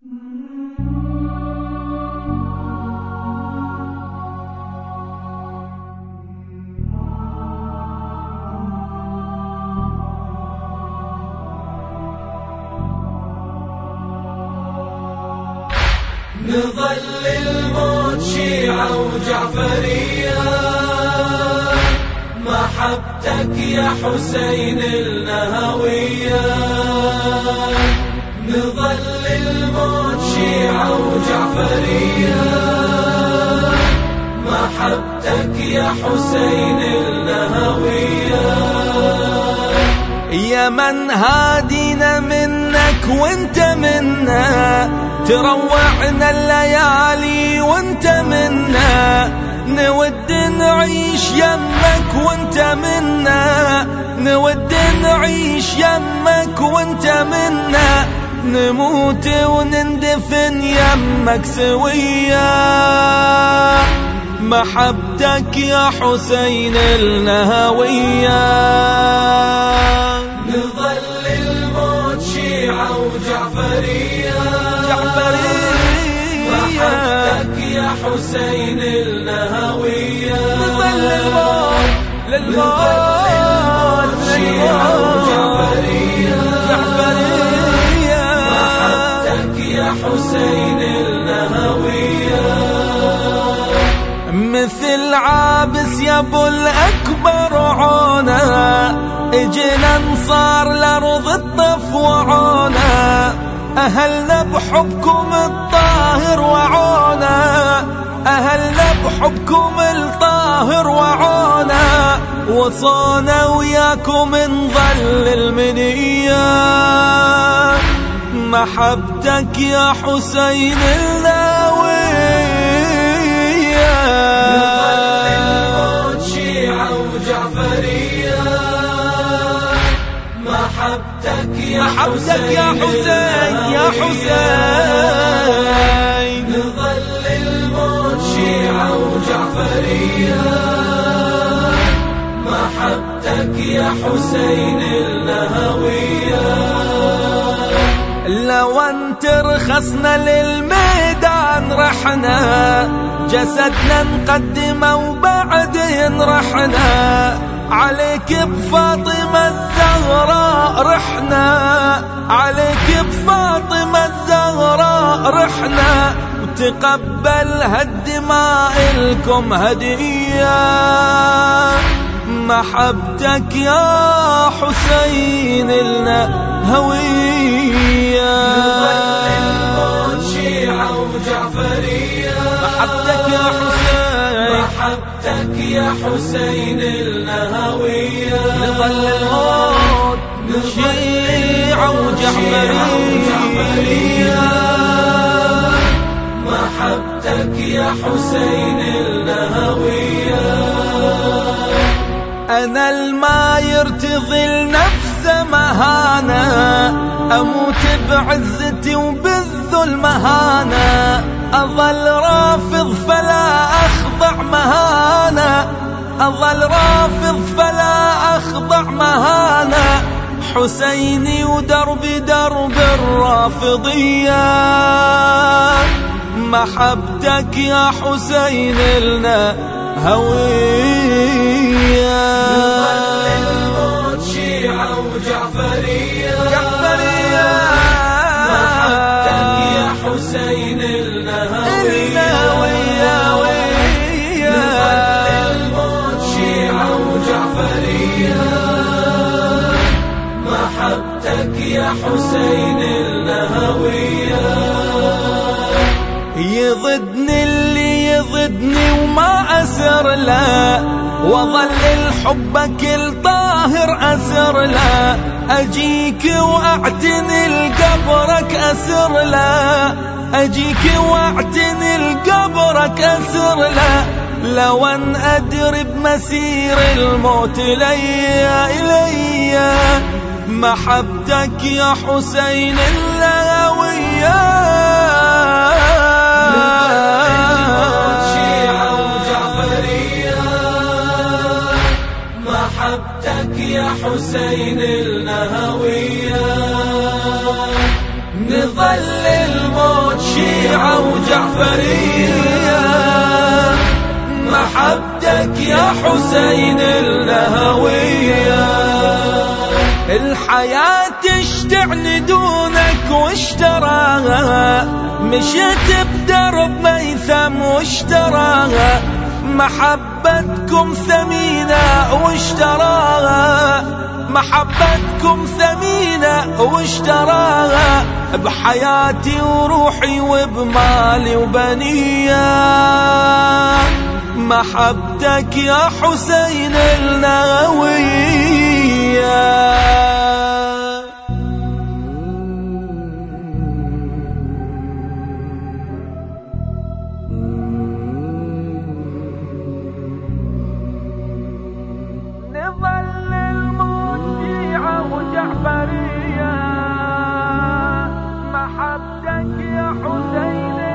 نظل الموت شيعة وجعفرية، محبتك يا حسين النهوية. نظل الموت شيعة وجعفرية، محبتك يا حسين النهوية. يا من هادينا منك وانت منا، تروعنا الليالي وانت منا، نود نعيش يمك وانت منا، نود نعيش يمك وانت منا، نموت ونندفن يمك سويا. محبتك يا حسين النهوية. نظل الموت شيعة وجعفرية، محبتك يا حسين النهوية. نظل الموت للموت شيعة وجعفرية، محبتك يا حسين النهوية. مثل عابس يا ابو الاكبر عونا، اجينا نصار الارض الطف وعونا، اهلنا بحبكم الطاهر وعونا، اهلنا بحبكم الطاهر وعونا، وصونا وياكم نظل المنية. محبتك يا حسين النهوية. نظل الموت شيعة وجعفرية، محبتك يا حسين يا حسين. نظل الموت شيعة وجعفرية، محبتك يا حسين النهوية. لو انت رخصنا للميدان رحنا، جسدنا نقدمه وبعدين رحنا، عليك بفاطمة الزهراء رحنا، عليك بفاطمة الزهراء رحنا، وتقبل هالدماء لكم هدية. محبتك يا حسين النهوية. نظل الموت شيعة وجعفرية، محبتك يا حسين، محبتك يا حسين النهوية. نظل الموت شيعة وجعفرية، محبتك يا حسين النهوية. أنا الما يرتضي النفس مهانة، أموت بعزتي وبالذل مهانة، أظل رافض فلا أخضع مهانة، أظل رافض فلا أخضع مهانة، حسيني ودربي درب الرافضية. محبتك يا حسين النهوية. نظل الموت شيعة وجعفرية، محبتك يا حسين النهوية. نظل الموت شيعة وجعفرية، محبتك يا حسين النهوية. يضدني اللي يضدني وما أسر له، وظل الحب كل طاهر أسر له، أجيك وأعتني لقبرك أسر له، أجيك وأعتني لقبرك أسر له، لو أن أدري بمسير الموت إلي. محبتك يا حسين النهوية. محبتك يا حسين النهوية. نظل الموت شيعة وجعفرية. محبتك يا حسين النهوية. الحياة تشتعني دونك واشتراها، مشيت بدرب ميثم واشتراها. محبتكم ثمينة واشتراها، محبتكم ثمينة واشتراها. بحياتي وروحي وبمالي وبنية. محبتك يا حسين النهوية. نظل الموت شيعة وجعفرية. محبتك يا حسين